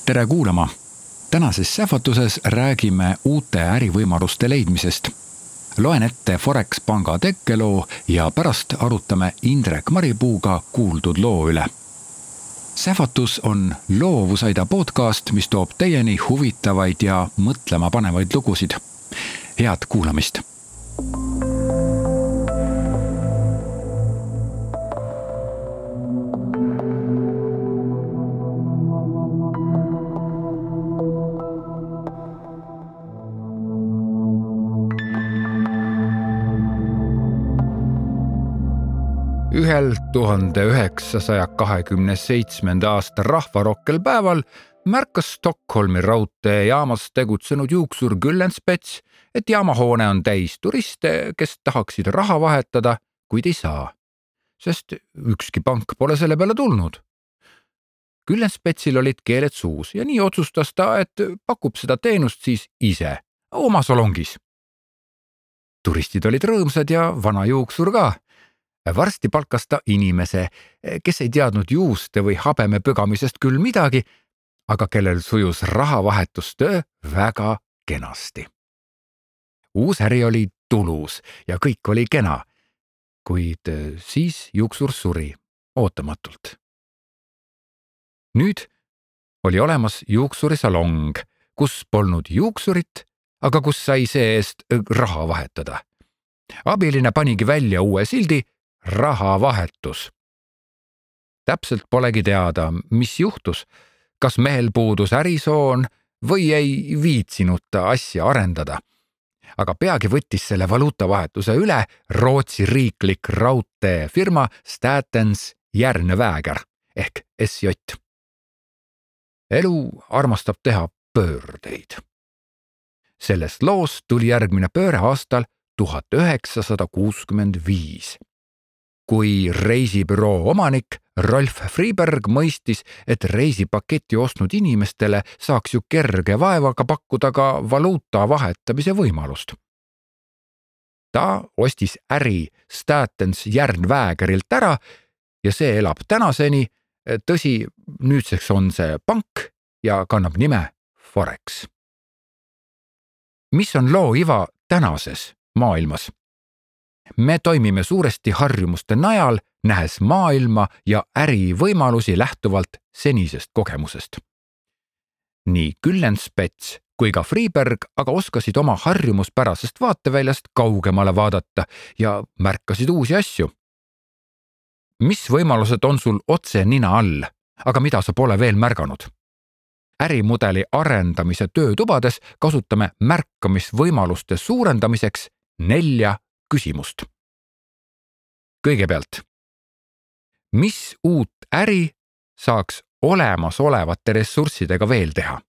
Tere kuulama! Tänases sähvatuses räägime uute ärivõimaluste leidmisest. Loen ette Forex panga tekkeloo ja pärast arutame Indrek Maripuuga kuuldud loo üle. Sähvatus on Loovusaida podcast, mis toob teieni huvitavaid ja mõtlema panevaid lugusid. Head kuulamist! Ühel 1927. aasta rahvarokkel päeval märkas Stockholmi raudteejaamas tegutsenud juuksur Gyllenspets, et jaamahoone on täis turiste, kes tahaksid raha vahetada, kuid ei saa, sest ükski pank pole selle peale tulnud. Gyllenspetsil olid keeled suus ja nii otsustas ta, et pakub seda teenust siis ise, oma salongis. Turistid olid rõõmsad ja vana juuksur ka. Varsti palkas ta inimese, kes ei teadnud juuste või habeme pügamisest küll midagi, aga kellel sujus rahavahetustöö väga kenasti. Uus äri oli tulus ja kõik oli kena, kuid siis juuksur suri ootamatult. Nüüd oli olemas juuksuri salong, kus polnud juuksurit, aga kus sai see eest raha vahetada. Abiline panigi välja uue sildi rahavahetus. Täpselt polegi teada, mis juhtus, kas mehel puudus ärisoon või ei viitsinud ta asja arendada. Aga peagi võttis selle valuutavahetuse üle Rootsi riiklik raudteefirma Statens Järnvägar ehk SJ. Elu armastab teha pöördeid. Sellest loost tuli järgmine pööre aastal 1965. Kui reisibüroo omanik Rolf Friberg mõistis, et reisipaketi ostnud inimestele saaks ju kerge vaevaga pakkuda ka valuuta vahetamise võimalust. Ta ostis äri Statens Järnvägarilt ära ja see elab tänaseni, tõsi, nüüdseks on see pank ja kannab nime Forex. Mis on loo iva tänases maailmas? Me toimime suuresti harjumuste najal, nähes maailma ja ärivõimalusi lähtuvalt senisest kogemusest. Nii Gyllenspets kui ka Friberg aga oskasid oma harjumuspärasest vaateväljast kaugemale vaadata ja märkasid uusi asju. Mis võimalused on sul otse nina all, aga mida sa pole veel märganud? Ärimudeli arendamise töötubades kasutame märkamisvõimaluste suurendamiseks 4 küsimust. Kõigepealt, mis uut äri saaks olemasolevate ressurssidega veel teha?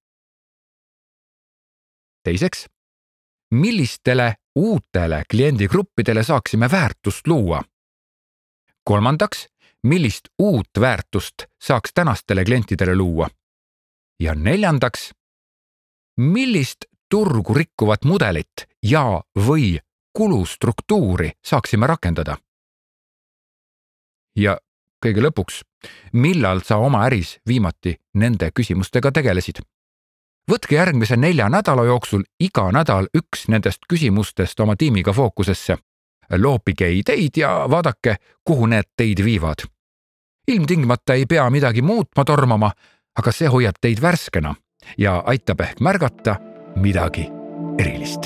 Teiseks, millistele uutele kliendigruppidele saaksime väärtust luua? Kolmandaks, millist uut väärtust saaks tänastele klientidele luua? Ja neljandaks, millist turgu rikkuvat mudelit ja või kulustruktuuri saaksime rakendada? Ja kõige lõpuks, millal sa oma äris viimati nende küsimustega tegelesid? Võtke järgmise 4 nädala jooksul iga nädal üks nendest küsimustest oma tiimiga fookusesse. Loopige ideid ja vaadake, kuhu need teid viivad. Ilmtingimata ei pea midagi muutma tormama, aga see hoiab teid värskena ja aitab ehk märgata midagi erilist.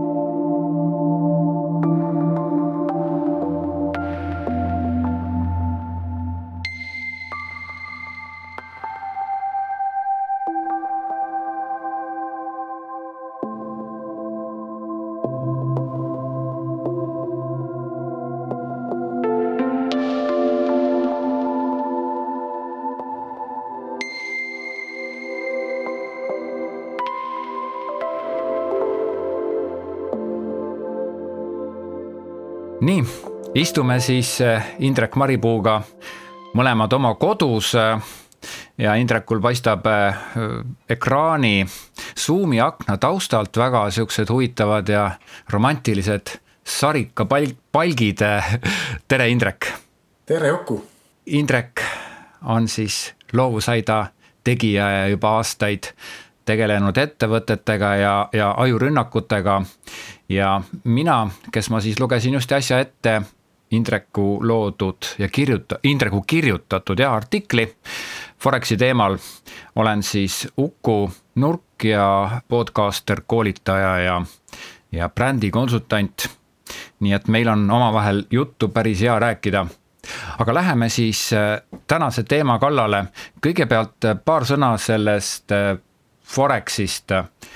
Nii, istume siis Indrek Maripuuga mõlemad oma kodus ja Indrekul paistab ekraani Zoomi akna taustalt väga siuksed huvitavad ja romantilised sarikapalgid. Tere, Indrek! Tere, Joku! Indrek on siis Loovusaida tegija ja juba aastaid tegelenud ettevõtetega ja ajurünnakutega ja mina, kes ma siis lugesin just äsja ette Indreku loodud ja Indreku kirjutatud artikli Forexi teemal, olen siis Uku Nurk ja podcaster, koolitaja ja brändikonsultant. Nii et meil on omavahel juttu päris hea rääkida. Aga läheme siis tänase teema kallale. Kõigepealt paar sõna sellest Forexist.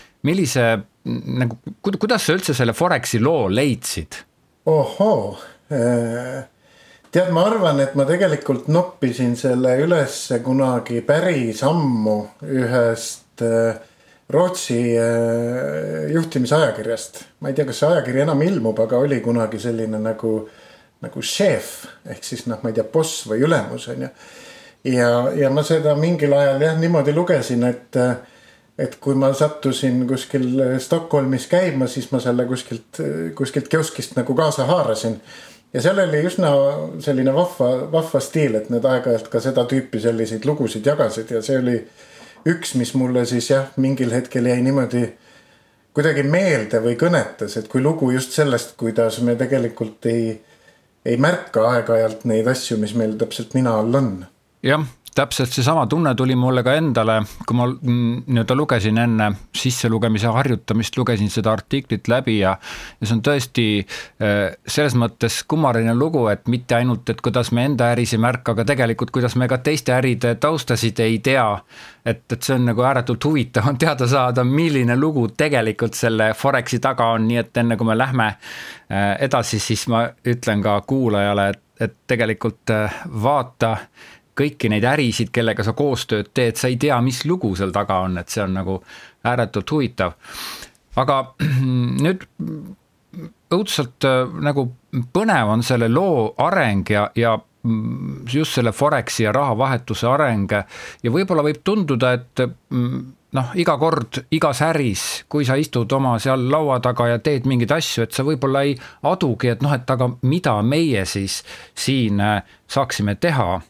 Kuidas sa üldse selle Forexi loo leidsid? Ohoo, tead, ma arvan, et ma tegelikult noppisin selle üles kunagi päris ammu ühest Rootsi juhtimisajakirjast. Ma ei tea, kas see ajakiri enam ilmub, aga oli kunagi selline nagu šef, ehk siis ma ei tea, boss või ülemus on ju. Ja ma seda mingil ajal niimoodi lugesin, et kui ma sattusin kuskil Stockholmis käima, siis ma selle kuskilt kioskist nagu kaasa haarasin. Ja seal oli üsna selline vahva stiil, et need aeg-ajalt ka seda tüüpi selliseid lugusid jagasid ja see oli üks, mis mulle siis mingil hetkel jäi niimoodi kuidagi meelde või kõnetas, et kui lugu just sellest, kuidas me tegelikult ei märka aeg-ajalt neid asju, mis meil täpselt nina all on. Jah, täpselt seesama tunne tuli mulle ka endale, kui ma lugesin enne sisselugemise harjutamist, lugesin seda artiklit läbi ja see on tõesti selles mõttes kummaline lugu, et mitte ainult, et kuidas me enda äris ei märka, aga tegelikult kuidas me ka teiste äride taustasid ei tea, et see on nagu ääretult huvitav on teada saada, milline lugu tegelikult selle Forexi taga on, nii et enne kui me lähme edasi, siis ma ütlen ka kuulajale, et tegelikult vaata kõiki neid ärisid, kellega sa koostööd teed, sa ei tea, mis lugu seal taga on, et see on nagu ääretult huvitav. Aga nüüd õudselt nagu põnev on selle loo areng ja just selle Forexi ja rahavahetuse areng ja võib-olla võib tunduda, et iga kord, igas äris, kui sa istud oma seal laua taga ja teed mingeid asju, et sa võib-olla ei adugi, et aga mida meie siis siin saaksime teha.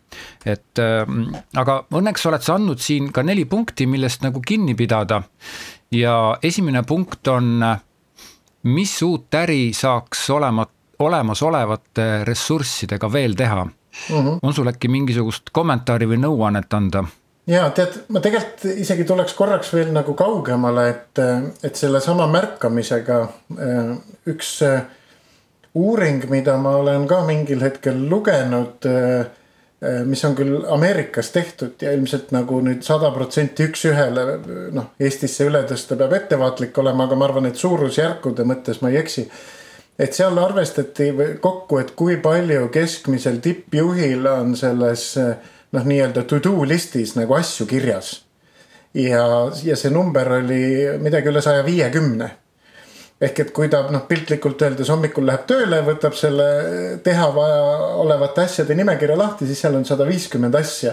Aga õnneks oled sa andnud siin ka 4 punkti, millest nagu kinni pidada. Ja esimene punkt on, mis uut äri saaks olemasolevate ressurssidega veel teha? On sul äkki mingisugust kommentaari või nõuannet anda? Ja tead, ma tegelikult isegi tuleks korraks veel nagu kaugemale, et selle sama märkamisega üks uuring, mida ma olen ka mingil hetkel lugenud, mis on küll Ameerikas tehtud ja ilmselt nagu nüüd 100% üks ühele Eestisse üle tõsta peab ettevaatlik olema, aga ma arvan, et suurusjärkude mõttes ma ei eksi. Et seal arvestati kokku, et kui palju keskmisel tippjuhil on selles nii-öelda to-do listis nagu asju kirjas. Ja see number oli midagi üle 150. Ehk et kui ta piltlikult öeldes hommikul läheb tööle, võtab selle teha vaja olevate asjade nimekirja lahti, siis seal on 150 asja.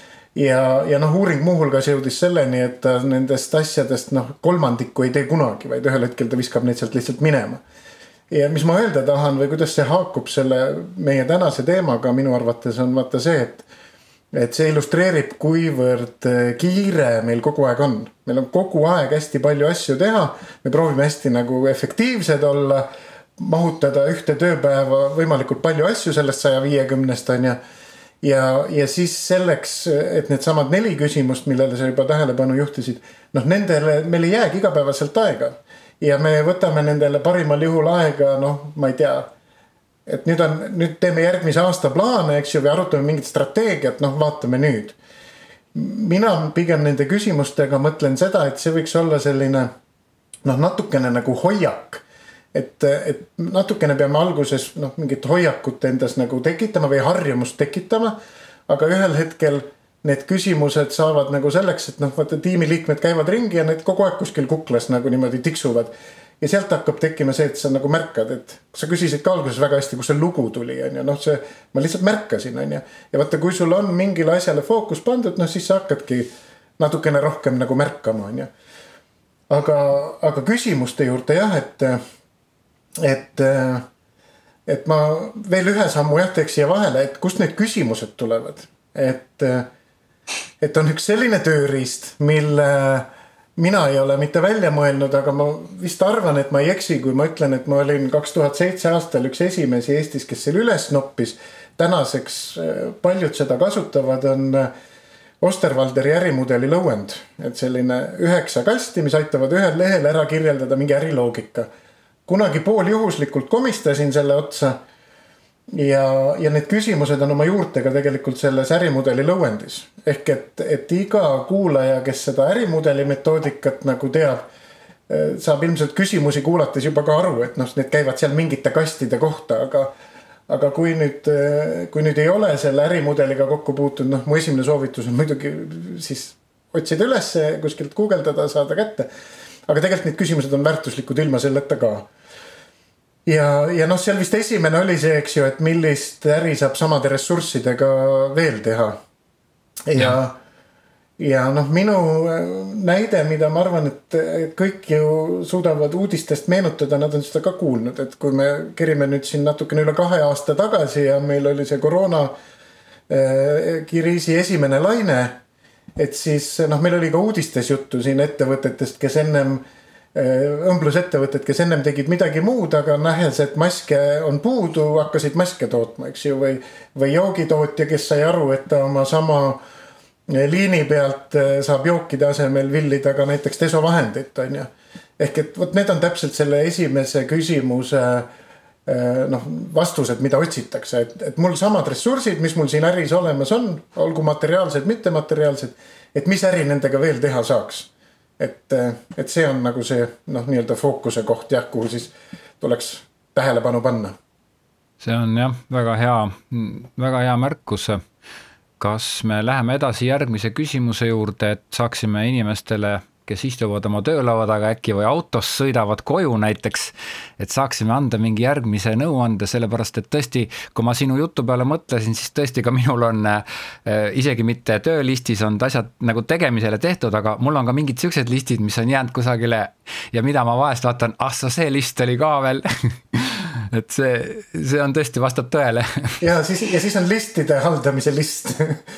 Ja uuring muuhulgas jõudis selleni, et ta nendest asjadest kolmandikku ei tee kunagi, vaid ühel hetkel ta viskab neid sealt lihtsalt minema. Ja mis ma öelda tahan või kuidas see haakub selle meie tänase teemaga minu arvates on vaata see, et see illustreerib, kuivõrd kiire meil kogu aeg on. Meil on kogu aeg hästi palju asju teha. Me proovime hästi nagu efektiivsed olla, mahutada ühte tööpäeva võimalikult palju asju sellest 150 on ja siis selleks, et need samad 4 küsimust, millele sa juba tähelepanu juhtisid, nendele meil ei jäägi igapäevaselt aega. Ja me võtame nendele parimal juhul aega, ma ei tea, et nüüd teeme järgmise aasta plaane, eks ju, või arutame mingit strateegiat, vaatame nüüd. Mina pigem nende küsimustega mõtlen seda, et see võiks olla selline natukene nagu hoiak. Et natukene peame alguses mingit hoiakut endas nagu tekitama või harjumust tekitama, aga ühel hetkel need küsimused saavad nagu selleks, et vaata tiimiliikmed käivad ringi ja need kogu aeg kuskil kuklas nagu niimoodi tiksuvad. Ja sealt hakkab tekkima see, et sa nagu märkad, et sa küsisid ka alguses väga hästi, kus see lugu tuli. Ma lihtsalt märkasin. Ja vaata, kui sul on mingile asjale fookus pandud, siis sa hakkadki natukene rohkem nagu märkama. Aga küsimuste juurde jah, et ma veel ühe sammu teeks siia vahele, et kust need küsimused tulevad. et on üks selline tööriist, mille mina ei ole mitte välja mõelnud, aga ma vist arvan, et ma ei eksi, kui ma ütlen, et ma olin 2007 aastal üks esimesi Eestis, kes selle üles noppis. Tänaseks paljud seda kasutavad, on Osterwalderi ärimudeli lõuend, et selline 9 kasti, mis aitavad ühel lehel ära kirjeldada mingi äriloogika. Kunagi pooljuhuslikult komistasin selle otsa ja need küsimused on oma juurtega tegelikult selles ärimudeli lõuendis. Ehk et iga kuulaja, kes seda ärimudeli metoodikat nagu teab, saab ilmselt küsimusi kuulates juba ka aru, et need käivad seal mingite kastide kohta, aga kui nüüd ei ole selle ärimudeliga kokku puutunud, mu esimene soovitus on muidugi siis otsida üles, kuskilt guugeldada, saada kätte. Aga tegelikult need küsimused on väärtuslikud ilma selleta ka. Ja seal vist esimene oli see, eks ju, et millist äri saab samade ressurssidega veel teha. Ja minu näide, mida ma arvan, et kõik ju suudavad uudistest meenutada, nad on seda ka kuulnud, et kui me kerime nüüd siin natukene üle 2 aasta tagasi ja meil oli see koroona kriisi esimene laine, et siis meil oli ka uudistes juttu siin ettevõtetest, kes ennem õmblusettevõtted, kes ennem tegid midagi muud, aga nähes, et maske on puudu, hakkasid maske tootma, eks ju, või joogitootja, kes sai aru, et ta oma sama liini pealt saab jookide asemel villida ka näiteks desovahendit, on ju. Ehk et need on täpselt selle esimese küsimuse vastused, mida otsitakse, et mul samad ressursid, mis mul siin äris olemas on, olgu materiaalsed, mittemateriaalsed, et mis äri nendega veel teha saaks. Et see on nagu see nii-öelda fookuse koht, kuhu siis tuleks tähelepanu panna. See on jah, väga hea märkus. Kas me läheme edasi järgmise küsimuse juurde, et saaksime inimestele, kes istuvad oma töölaua taga äkki või autos sõidavad koju näiteks, et saaksime anda mingi järgmise nõuande, sellepärast et tõesti, kui ma sinu jutu peale mõtlesin, siis tõesti ka minul on isegi mitte töölistis on asjad nagu tegemisele tehtud, aga mul on ka mingid sellised listid, mis on jäänud kusagile ja mida ma vahest vaatan, see list oli ka veel. Et see on tõesti vastab tõele. Ja siis on listide haldamise list.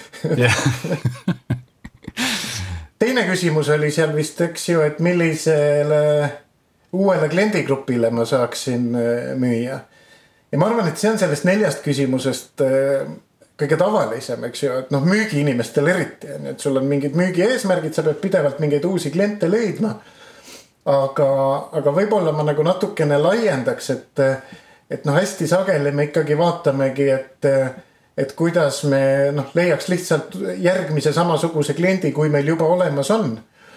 Teine küsimus oli seal vist, eks ju, et millisele uuele kliendigrupile ma saaksin müüa. Ja ma arvan, et see on sellest 4 küsimusest kõige tavalisem, eks ju, et müügi inimestel eriti, et sul on mingid müügi eesmärgid, sa pead pidevalt mingeid uusi kliente leidma. Aga võib-olla ma nagu natukene laiendaks, et hästi sageli me ikkagi vaatamegi, et kuidas me leiaks lihtsalt järgmise samasuguse kliendi, kui meil juba olemas on.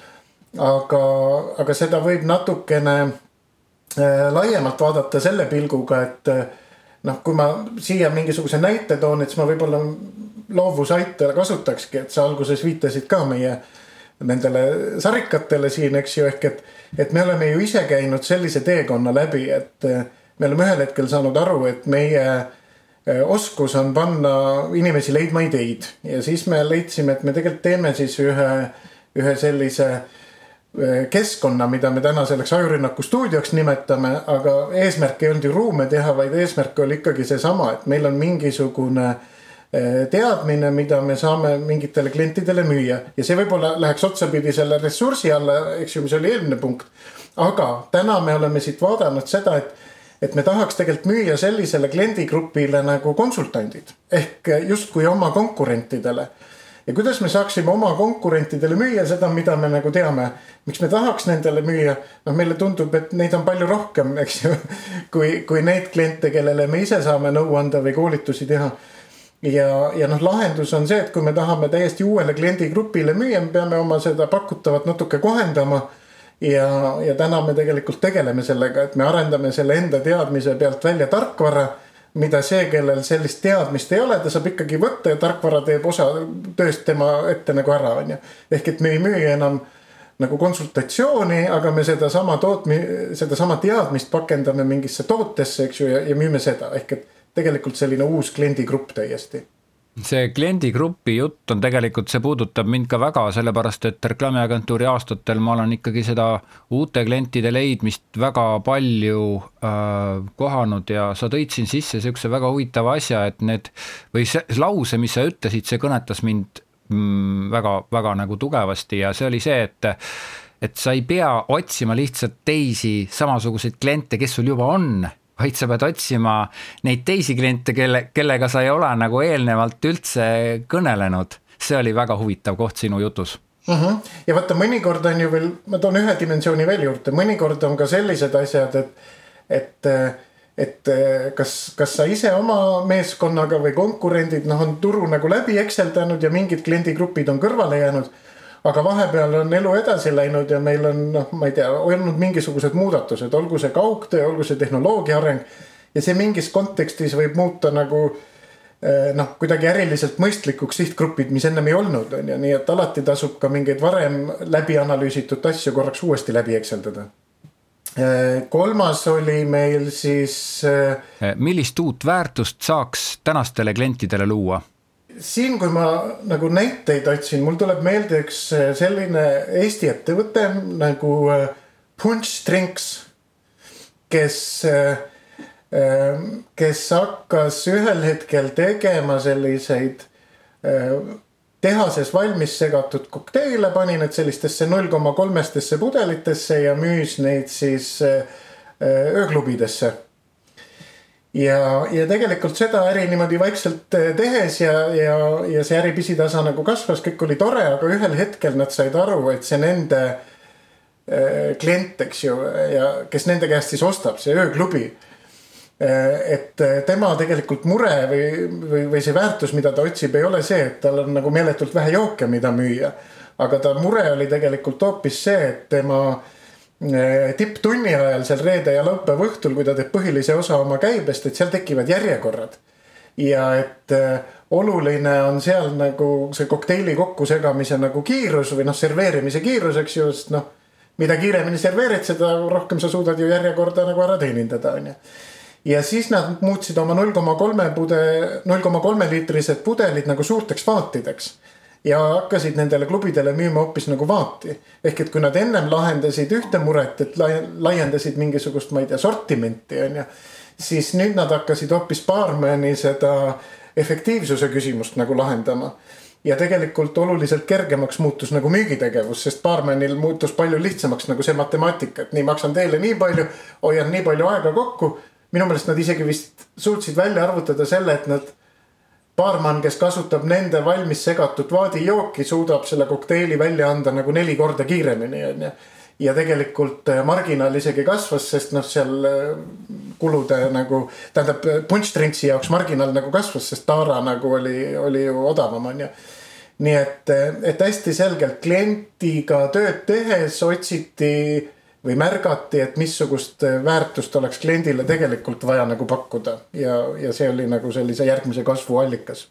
Aga seda võib natukene laiemalt vaadata selle pilguga, et kui ma siia mingisuguse näite toon, et siis ma võib-olla loovusaite kasutakski, et sa alguses viitasid ka meie nendele sarikatele siin, eks ju, et me oleme ju ise käinud sellise teekonna läbi, et me oleme ühel hetkel saanud aru, et meie oskus on panna inimesi leidma ideid ja siis me leidsime, et me tegelikult teeme siis ühe sellise keskkonna, mida me täna selleks Ajurünnaku stuudioks nimetame, aga eesmärk ei olnud ju ruume teha, vaid eesmärk oli ikkagi see sama, et meil on mingisugune teadmine, mida me saame mingitele klientidele müüa ja see võib-olla läheks otsapidi selle ressursi alla, eks ju, mis oli eelmine punkt. Aga täna me oleme siit vaadanud seda, et me tahaks tegelikult müüa sellisele kliendigrupile nagu konsultandid ehk justkui oma konkurentidele. Ja kuidas me saaksime oma konkurentidele müüa seda, mida me nagu teame, miks me tahaks nendele müüa, meile tundub, et neid on palju rohkem, eks ju, kui neid kliente, kellele me ise saame nõu anda või koolitusi teha. Ja lahendus on see, et kui me tahame täiesti uuele kliendigrupile müüa, me peame oma seda pakutavat natuke kohendama ja täna me tegelikult tegeleme sellega, et me arendame selle enda teadmise pealt välja tarkvara, mida see, kellel sellist teadmist ei ole, ta saab ikkagi võtta ja tarkvara teeb osa tööst tema ette nagu ära. Ehk et me ei müü enam nagu konsultatsiooni, aga me seda sama teadmist pakendame mingisse tootesse, eks ju, ja müüme seda. Ehk et tegelikult selline uus kliendigrupp täiesti. See kliendigrupi jutt on tegelikult, see puudutab mind ka väga, sellepärast, et reklaamiagentuuri aastatel ma olen ikkagi seda uute klientide leidmist väga palju kohanud ja sa tõid siin sisse sellise väga huvitava asja, et või see lause, mis sa ütlesid, see kõnetas mind väga, väga nagu tugevasti ja see oli see, et sa ei pea otsima lihtsalt teisi samasuguseid kliente, kes sul juba on, vaid sa pead otsima neid teisi kliente, kellega sa ei ole nagu eelnevalt üldse kõnelenud. See oli väga huvitav koht sinu jutus. Ja vaata, mõnikord on ju veel, ma toon ühe dimensiooni veel juurde, mõnikord on ka sellised asjad, et kas sa ise oma meeskonnaga või konkurendid on turu nagu läbi ekseldanud ja mingid kliendigrupid on kõrvale jäänud, aga vahepeal on elu edasi läinud ja meil on, ma ei tea, olnud mingisugused muudatused, olgu see kaugtöö, olgu see tehnoloogia areng ja see mingis kontekstis võib muuta nagu kuidagi äriliselt mõistlikuks sihtgrupid, mis ennem ei olnud, on ja nii, et alati tasub ka mingeid varem läbi analüüsitud asju korraks uuesti läbi ekseldada. Kolmas oli meil siis... Millist uut väärtust saaks tänastele klientidele luua? Siin, kui ma nagu näiteid otsin, mul tuleb meelde üks selline Eesti ettevõte nagu Punch Drinks, kes hakkas ühel hetkel tegema selliseid tehases valmis segatud kokteile, pani need sellistesse 0,3 pudelitesse ja müüs neid siis ööklubidesse. Ja tegelikult seda äri niimoodi vaikselt tehes ja see äri pisitasa nagu kasvas, kõik oli tore, aga ühel hetkel nad said aru, et see nende klient, eks ju, ja kes nende käest siis ostab, see ööklubi, et tema tegelikult mure või see väärtus, mida ta otsib, ei ole see, et tal on nagu meeletult vähe jooke, mida müüa. Aga ta mure oli tegelikult hoopis see, et tema tipptunni ajal seal reede ja laupäeva õhtul, kui ta teeb põhilise osa oma käibest, et seal tekivad järjekorrad. Ja et oluline on seal nagu see kokteili kokkusegamise nagu kiirus või serveerimise kiirus, eks ju, sest mida kiiremini serveerid, seda rohkem sa suudad ju järjekorda nagu ära teenindada, on ju. Ja siis nad muutsid oma 0,3 liitrised pudelid nagu suurteks vaatideks ja hakkasid nendele klubidele müüma hoopis nagu vaati. Ehk et kui nad ennem lahendasid ühte muret, et laiendasid mingisugust, ma ei tea, sortimenti, on ju, siis nüüd nad hakkasid hoopis baarmani seda efektiivsuse küsimust nagu lahendama. Ja tegelikult oluliselt kergemaks muutus nagu müügitegevus, sest baarmanil muutus palju lihtsamaks nagu see matemaatika, et nii maksan teile nii palju, hoian nii palju aega kokku. Minu meelest nad isegi vist suutsid välja arvutada selle, et nad baarman, kes kasutab nende valmis segatud vaadijooki, suudab selle kokteili välja anda nagu 4 korda kiiremini. Ja tegelikult marginaal isegi kasvas, sest seal kulude nagu, tähendab Punch Drinksi jaoks marginaal nagu kasvas, sest taara nagu oli ju odavam. Nii et hästi selgelt klientiga tööd tehes otsiti või märgati, et missugust väärtust oleks kliendile tegelikult vaja nagu pakkuda ja see oli nagu sellise järgmise kasvu allikas.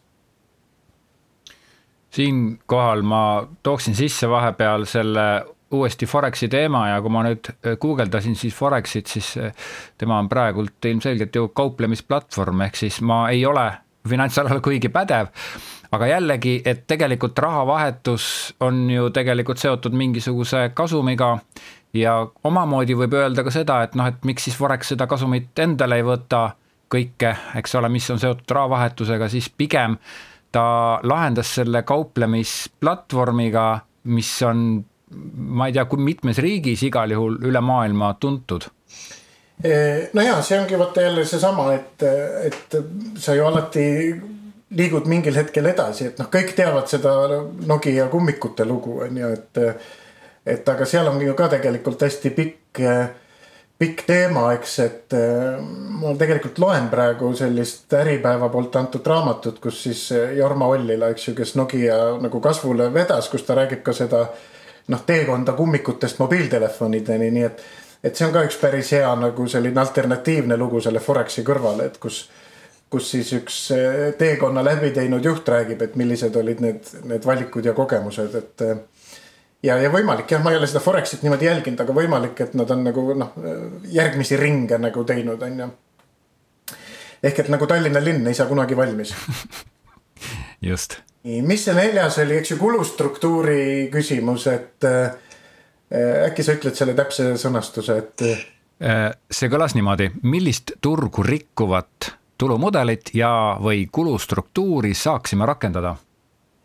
Siin kohal ma tooksin sisse vahepeal selle uuesti Forexi teema ja kui ma nüüd guugeldasin siis Forexit, siis tema on praegult ilmselgelt ju kauplemisplatvorm, ehk siis ma ei ole finantsalal kuigi pädev, aga jällegi, et tegelikult rahavahetus on ju tegelikult seotud mingisuguse kasumiga ja omamoodi võib öelda ka seda, et et miks siis Forex seda kasumit endale ei võta kõike, eks ole, mis on seotud rahavahetusega, siis pigem ta lahendas selle kauplemisplatvormiga, mis on, ma ei tea, kui mitmes riigis igal juhul üle maailma tuntud. No jaa, see ongi vaata jälle see sama, et sa ju alati liigud mingil hetkel edasi, et kõik teavad seda Nokia kummikute lugu, on ju, et aga seal on ju ka tegelikult hästi pikk teema, eks, et ma tegelikult loen praegu sellist Äripäeva poolt antud raamatut, kus siis Jorma Ollila, eks ju, kes Nokia nagu kasvule vedas, kus ta räägib ka seda teekonda kummikutest mobiiltelefonideni, nii et see on ka üks päris hea nagu selline alternatiivne lugu selle Forexi kõrvale, et kus siis üks teekonna läbi teinud juht räägib, et millised olid need valikud ja kogemused, et ja võimalik, jah, ma ei ole seda Forexit niimoodi jälginud, aga võimalik, et nad on nagu järgmisi ringe nagu teinud, on ju. Ehk et nagu Tallinna linn ei saa kunagi valmis. Just. Mis see 4. oli, eks ju, kulustruktuuri küsimus, et äkki sa ütled selle täpse sõnastuse, et see kõlas niimoodi, millist turgu rikkuvat tulumudelit ja või kulustruktuuri saaksime rakendada?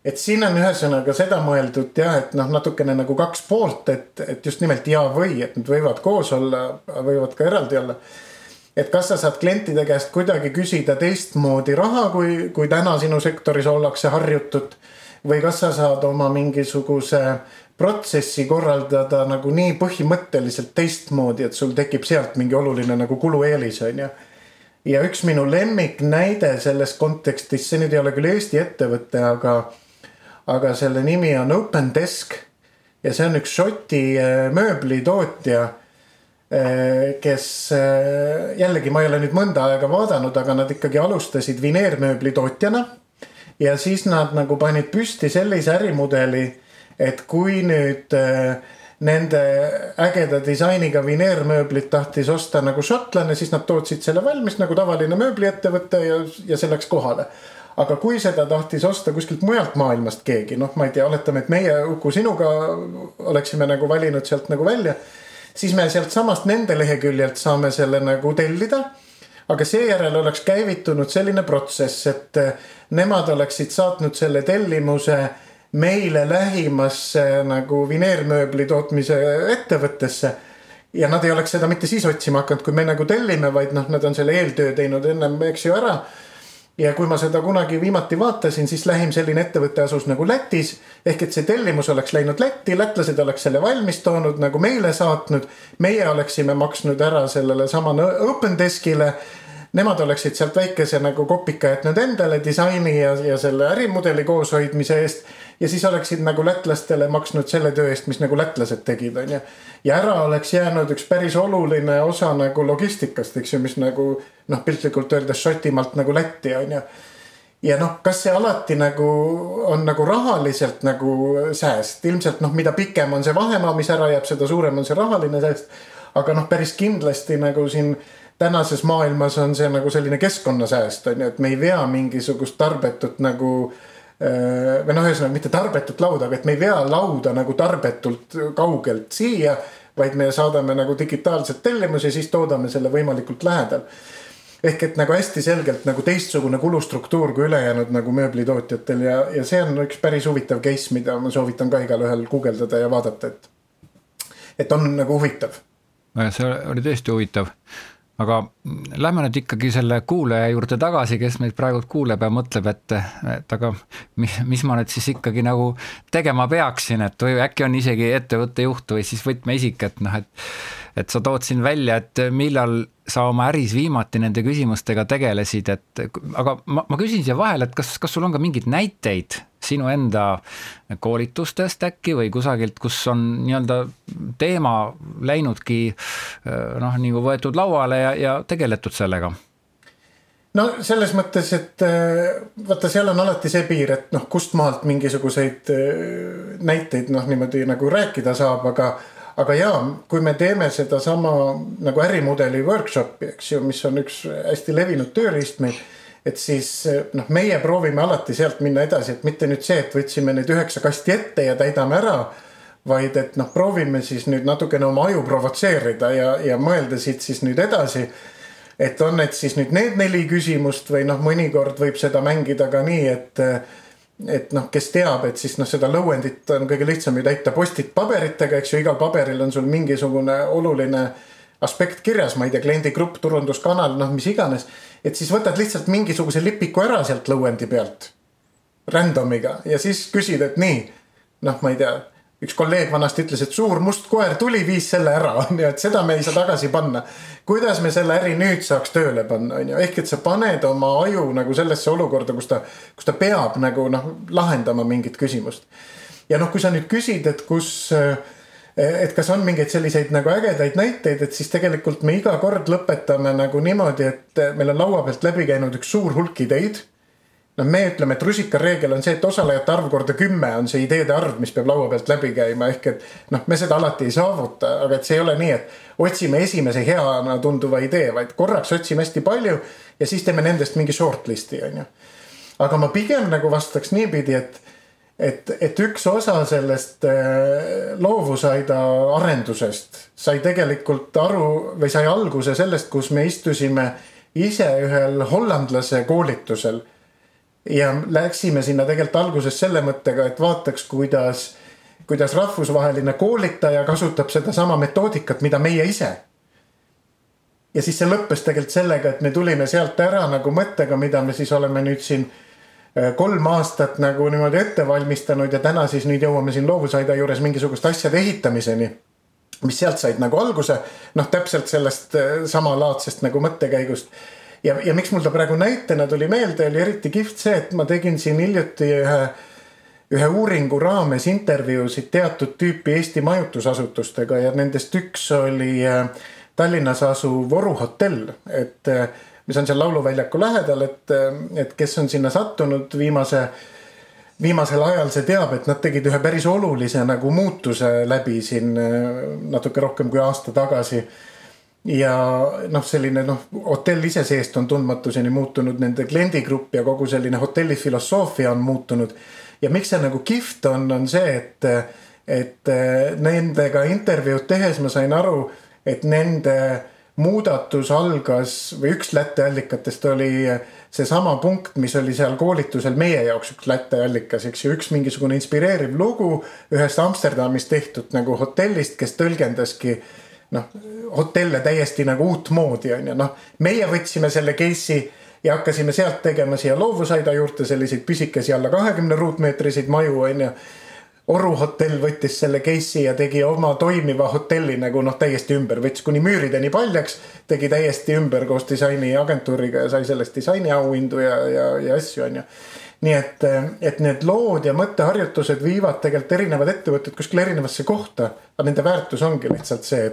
et siin on ühesõnaga seda mõeldud jah, et noh, natukene nagu kaks poolt, et just nimelt ja või, et nad võivad koos olla, võivad ka eraldi olla. Et kas sa saad klientide käest kuidagi küsida teistmoodi raha, kui täna sinu sektoris ollakse harjutud, või kas sa saad oma mingisuguse protsessi korraldada nagu nii põhimõtteliselt teistmoodi, et sul tekib sealt mingi oluline nagu kulueelis, on ju. Ja üks minu lemmik näide selles kontekstis, see nüüd ei ole küll Eesti ettevõte, aga selle nimi on OpenDesk ja see on üks Šoti mööblitootja, kes jällegi ma ei ole nüüd mõnda aega vaadanud, aga nad ikkagi alustasid vineermööblitootjana ja siis nad nagu panid püsti sellise ärimudeli, et kui nüüd nende ägeda disainiga vineermööblit tahtis osta nagu šotlane, siis nad tootsid selle valmis nagu tavaline mööbliettevõte ja see läks kohale. Aga kui seda tahtis osta kuskilt mujalt maailmast keegi, noh ma ei tea, oletame, et meie Uku sinuga oleksime nagu valinud sealt nagu välja, siis me sealt samast nende leheküljelt saame selle nagu tellida, aga seejärel oleks käivitunud selline protsess, et nemad oleksid saatnud selle tellimuse meile lähimasse nagu vineermööbli tootmise ettevõttesse ja nad ei oleks seda mitte siis otsima hakanud, kui me nagu tellime, vaid noh, nad on selle eeltöö teinud ennem, eks ju ära. Ja kui ma seda kunagi viimati vaatasin, siis lähim selline ettevõte asus nagu Lätis, ehk et see tellimus oleks läinud Lätti, lätlased oleks selle valmis toonud, nagu meile saatnud, meie oleksime maksnud ära sellele samane OpenDeskile, nemad oleksid sealt väikese nagu kopika jätnud endale disaini ja selle ärimudeli kooshoidmise eest ja siis oleksid nagu lätlastele maksnud selle töö eest, mis nagu lätlased tegid, on ju. Ja ära oleks jäänud üks päris oluline osa nagu logistikast, eks ju, mis nagu noh, piltlikult öeldes Šotimaalt nagu Lätti, on ju. Ja noh, kas see alati nagu on nagu rahaliselt nagu sääst? Ilmselt noh, mida pikem on see vahemaa, mis ära jääb, seda suurem on see rahaline sääst. Aga noh, päris kindlasti nagu siin tänases maailmas on see nagu selline keskkonnasääst, on ju, et me ei vea mingisugust tarbetut nagu või noh, ühesõnaga mitte tarbetut lauda, aga et me ei vea lauda nagu tarbetult kaugelt siia, vaid me saadame nagu digitaalset tellimusi ja siis toodame selle võimalikult lähedal. Ehk et nagu hästi selgelt nagu teistsugune kulustruktuur kui ülejäänud nagu mööblitootjatel ja see on üks päris huvitav case, mida ma soovitan ka igal ühel guugeldada ja vaadata, et on nagu huvitav. See oli tõesti huvitav. Aga lähme nüüd ikkagi selle kuulaja juurde tagasi, kes meid praegu kuuleb ja mõtleb, et aga mis ma nüüd siis ikkagi nagu tegema peaksin, et või äkki on isegi ettevõtte juht või siis võtmeisik, et noh, et sa tood siin välja, et millal sa oma äris viimati nende küsimustega tegelesid, aga ma küsin siia vahel, et kas sul on ka mingid näiteid sinu enda koolitustest äkki või kusagilt, kus on nii-öelda teema läinudki noh, nagu võetud lauale ja tegeletud sellega? No selles mõttes, et vaata, seal on alati see piir, et noh, kust maalt mingisuguseid näiteid noh, niimoodi nagu rääkida saab, aga jaa, kui me teeme seda sama nagu ärimudeli workshopi, eks ju, mis on üks hästi levinud tööriist meil, et siis noh, meie proovime alati sealt minna edasi, et mitte nüüd see, et võtsime neid 9 kasti ette ja täidame ära, vaid et noh, proovime siis nüüd natukene oma aju provotseerida ja mõelda siit siis nüüd edasi, et on need siis nüüd need 4 küsimust või noh, mõnikord võib seda mängida ka nii, et noh, kes teab, et siis noh, seda lõuendit on kõige lihtsam ju täita postit paberitega, eks ju, igal paberil on sul mingisugune oluline aspekt kirjas, ma ei tea, kliendigrupp, turunduskanal, noh, mis iganes, et siis võtad lihtsalt mingisuguse lipiku ära sealt lõuendi pealt randomiga ja siis küsid, et nii, noh, ma ei tea, üks kolleeg vanasti ütles, et suur must koer tuli, viis selle ära, on ju, et seda me ei saa tagasi panna. Kuidas me selle äri nüüd saaks tööle panna, on ju, ehk et sa paned oma aju nagu sellesse olukorda, kus ta peab nagu noh, lahendama mingit küsimust. Ja noh, kui sa nüüd küsid, et kas on mingeid selliseid nagu ägedaid näiteid, et siis tegelikult me iga kord lõpetame nagu niimoodi, et meil on laua pealt läbi käinud üks suur hulk ideid. No me ütleme, et rusikareegel on see, et osalejate arv korda 10 on see ideede arv, mis peab laua pealt läbi käima, ehk et noh, me seda alati ei saavuta, aga et see ei ole nii, et otsime esimese heana tunduva idee, vaid korraks otsime hästi palju ja siis teeme nendest mingi shortlisti, on ju. Aga ma pigem nagu vastaks niipidi, et üks osa sellest loovusaida arendusest sai tegelikult aru või sai alguse sellest, kus me istusime ise ühel hollandlase koolitusel ja läksime sinna tegelikult alguses selle mõttega, et vaataks, kuidas rahvusvaheline koolitaja kasutab seda sama metoodikat, mida meie ise. Ja siis see lõppes tegelikult sellega, et me tulime sealt ära nagu mõttega, mida me siis oleme nüüd siin 3 aastat nagu niimoodi ette valmistanud ja täna siis nüüd jõuame siin loovusaida juures mingisugust asjade ehitamiseni, mis sealt said nagu alguse, täpselt sellest samalaadsest nagu mõttekäigust. Ja miks mul ta praegu näitena tuli meelde, oli eriti kihvt see, et ma tegin siin hiljuti ühe uuringu raames intervjuusid teatud tüüpi Eesti majutusasutustega ja nendest üks oli Tallinnas asuv Võru hotell, mis on seal Lauluväljaku lähedal, et kes on sinna sattunud viimasel ajal see teab, et nad tegid ühe päris olulise nagu muutuse läbi siin natuke rohkem kui aasta tagasi. Ja selline hotell ise seest on tundmatuseni muutunud, nende kliendigrupp ja kogu selline hotelli filosoofia on muutunud. Ja miks see nagu kihvt on see, et nendega intervjuud tehes ma sain aru, et nende muudatus algas või üks lätteallikatest oli see sama punkt, mis oli seal koolitusel meie jaoks üks lätteallikas, eks ju, üks mingisugune inspireeriv lugu ühest Amsterdamis tehtud nagu hotellist, kes tõlgendaski hotelle täiesti nagu uut moodi on ja meie võtsime selle case'i ja hakkasime sealt tegema siia loovusaida juurde selliseid püsikesi alla 20 ruutmeetriseid maju on ja Oru hotell võttis selle case'i ja tegi oma toimiva hotelli nagu täiesti ümber, võttis kuni müürideni paljaks, tegi täiesti ümber koos disaini agentuuriga ja sai sellest disaini auhindu ja asju on ju. Nii et need lood ja mõtteharjutused viivad tegelikult erinevad ettevõtted kuskil erinevasse kohta, aga nende väärtus ongi lihtsalt see,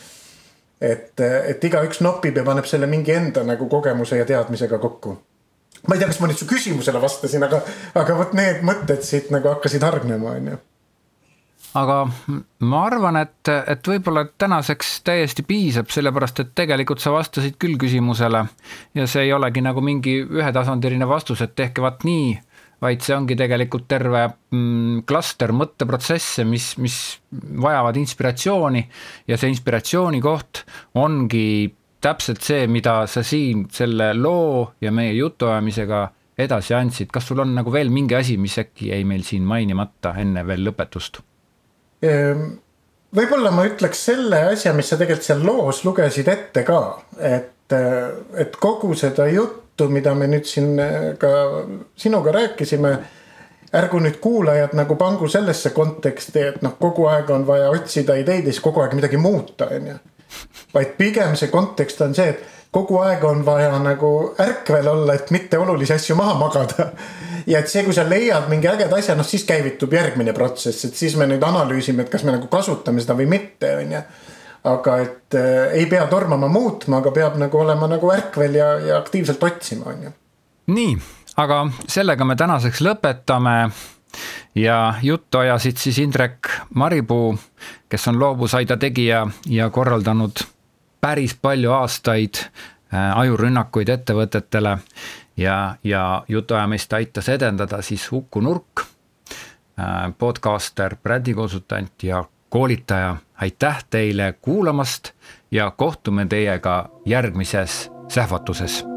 et iga üks nopib ja paneb selle mingi enda nagu kogemuse ja teadmisega kokku. Ma ei tea, kas ma nüüd su küsimusele vastasin, aga võt need mõtted siit nagu hakkasid hargnema. Aga ma arvan, et võib-olla tänaseks täiesti piisab, sellepärast, et tegelikult sa vastasid küll küsimusele ja see ei olegi nagu mingi ühetasandiline vastus, et tehke vaat nii, vaid see ongi tegelikult terve klaster mõtteprotsesse, mis vajavad inspiratsiooni ja see inspiratsiooni koht ongi täpselt see, mida sa siin selle loo ja meie jutuajamisega edasi andsid. Kas sul on nagu veel mingi asi, mis äkki jäi meil siin mainimata enne veel lõpetust? Võib-olla ma ütleks selle asja, mis sa tegelikult seal loos lugesid ette ka, et kogu seda juttu, mida me nüüd siin ka sinuga rääkisime, ärgu nüüd kuulajad nagu pangu sellesse konteksti, et kogu aeg on vaja otsida ideid ja siis kogu aeg midagi muuta, on ju. Vaid pigem see kontekst on see, et kogu aeg on vaja nagu ärkvel olla, et mitte olulisi asju maha magada. Ja et see, kui sa leiad mingi äged asja, siis käivitub järgmine protsess, et siis me nüüd analüüsime, et kas me nagu kasutame seda või mitte. Aga et ei pea tormama muutma, aga peab nagu olema nagu ärkvel ja aktiivselt otsima. Nii, aga sellega me tänaseks lõpetame. Ja juttu ajasid siis Indrek Maripuu, kes on loovusaida tegija ja korraldanud päris palju aastaid ajurünnakuid ettevõtetele ja jutuajamist aitas edendada siis Uku Nurk, podcaster, brändikonsultant ja koolitaja. Aitäh teile kuulamast ja kohtume teiega järgmises sähvatuses.